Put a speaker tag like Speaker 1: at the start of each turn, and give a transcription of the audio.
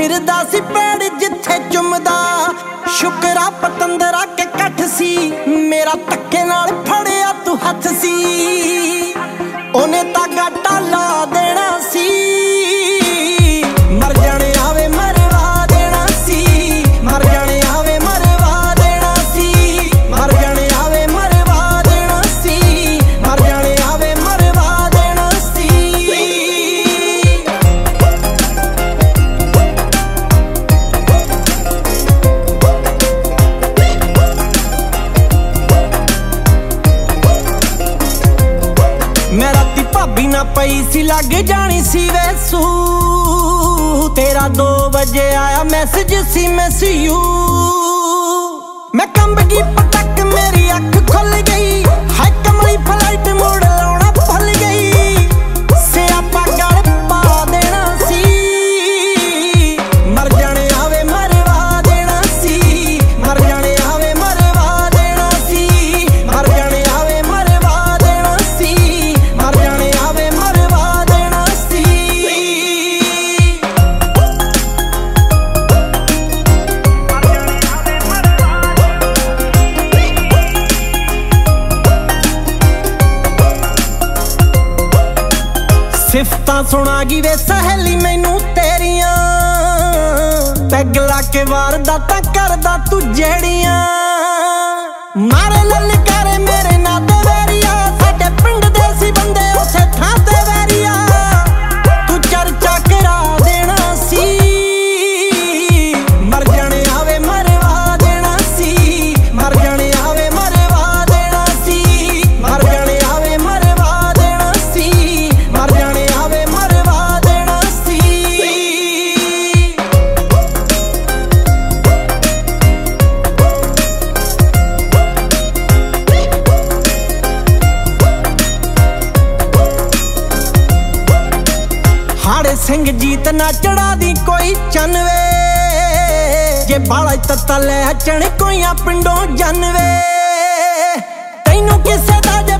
Speaker 1: फिरदा सी पेड़ जिथे चुमदा शुकरा पतंदरा के कठ सी मेरा धक्के नाल फड़िया तू हथ सी ओने तागा टाला देना सी मर जाने आवे मरवा देना सी मर जाने आवे मरवा देना सी मर जाने आवे मरवा देना सी मर जाने आवे मरवा देना सी। मैं राती भाभी ना पई सी लग जानी सी वैसू तेरा 2 बजे आया मैसेज सी मिस यू मैं कंब गई पटक मेरी अख खुल गई हाय कमली फ्लाइट मोड़ लाउणा भुल गई सियापा गल पा देना सी मर जाने आवे मरवा देना सी मर जाने आवे मरवा देना सी मर जाने आवे मरवा देना सी मर जाने आवे मरवा देना सी। सिफतां सुनागी वे सहेली मैनू तेरियां पैग ला के वारदातां करदा तू जेड़ियां मारे ललकारे मेरे नाते वैरिया साडे पिंड दे सी बंदे उसे थां ते वैरिया तू चर्चा करा देना सी मर जाने आवे मरवा देना सी मर जाने आवे मरवा देना सी मर जाने आवे मरवा देना सी मर जाने आवे मरवा देना सी। हाड़े सिंह जीत ना चढ़ा दी कोई चनवे जे बाला तत्ता लै चण कोई पिंडों जनवे तैनू किसे दा